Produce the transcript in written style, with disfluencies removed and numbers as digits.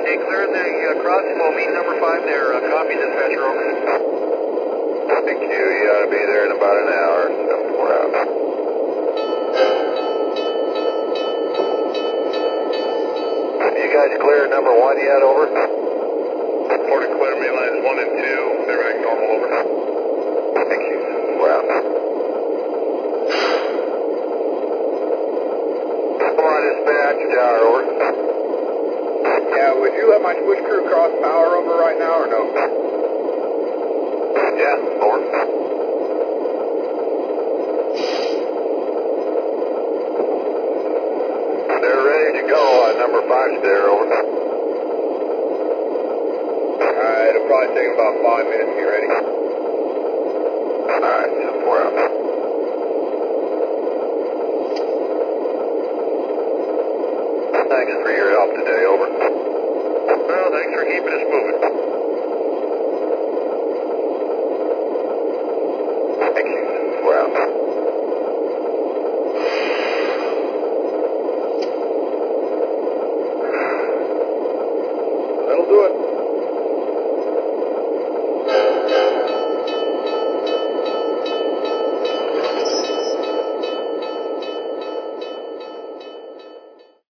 Hey, clear the crossing. We'll meet number 5 there. Copy, dispatcher, over. Thank you. You ought to be there in about an hour. 7-4 out. You guys clear number 1 yet, over? Report to clear main lines 1 and 2. They're back normal, over. Thank you. 4 out. Come on, dispatch, tower, over. Yeah, would you let my switch crew cross power over right now or no? Yeah, over. They're ready to go on number 5's there, over. Alright, it'll probably take about 5 minutes to get ready. Alright, 4 out. Thanks for your help today, over. Well, thanks for keeping us moving.